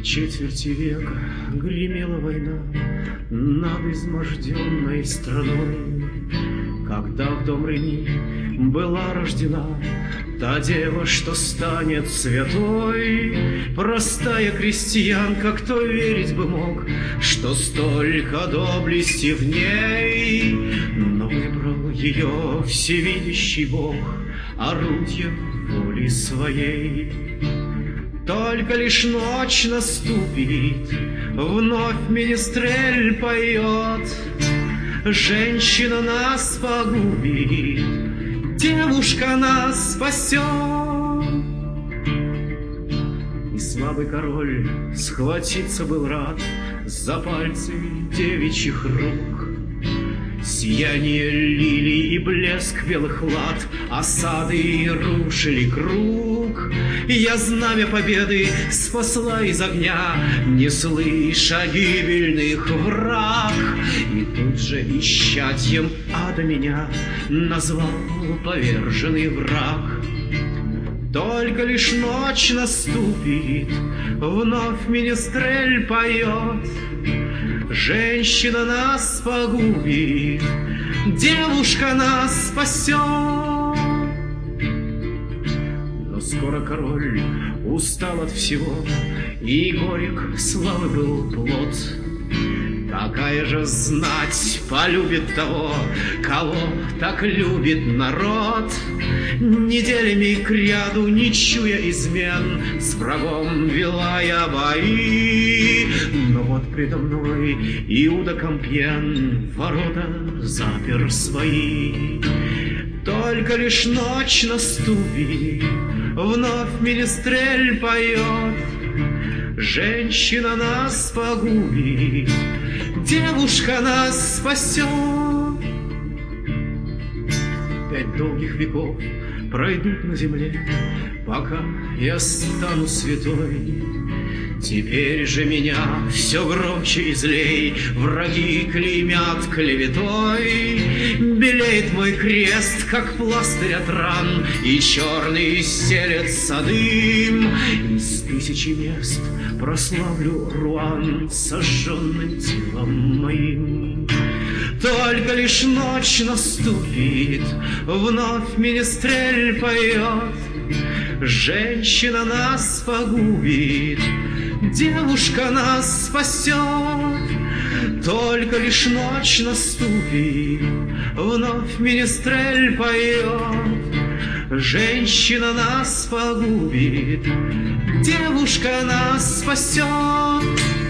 Четверти века гремела война над изможденной страной, когда в дом Рени была рождена та дева, что станет святой. Простая крестьянка, кто верить бы мог, что столько доблести в ней. Но выбрал ее всевидящий Бог орудием воли своей. Только лишь ночь наступит, вновь министрель поет: женщина нас погубит, девушка нас спасет. И слабый король схватиться был рад за пальцы девичьих рук. Сияние лилий и блеск белых лад осады рушили круг. Я знамя победы спасла из огня, не слыша гибельных враг. И тут же исчадьем ада меня назвал поверженный враг. Только лишь ночь наступит, вновь министрель поет: женщина нас погубит, девушка нас спасет. Но скоро король устал от всего, и горек славы был плод. Какая же знать полюбит того, кого так любит народ? Неделями кряду, не чуя измен, с врагом вела я бои. Но вот предо мной Иуда Компьен ворота запер свои. Только лишь ночь наступит, вновь министрель поет: женщина нас погубит, девушка нас спасет. 5 долгих веков пройдут на земле, пока я стану святой. Теперь же меня все громче и злей враги клеймят клеветой. Белеет мой крест, как пластырь от ран, и черный стелется дым. Из 1000 мест прославлю Руан сожженным телом моим. Только лишь ночь наступит, вновь министрель поет: женщина нас погубит, девушка нас спасет. Только лишь ночь наступит, вновь министрель поет: женщина нас погубит, девушка нас спасет.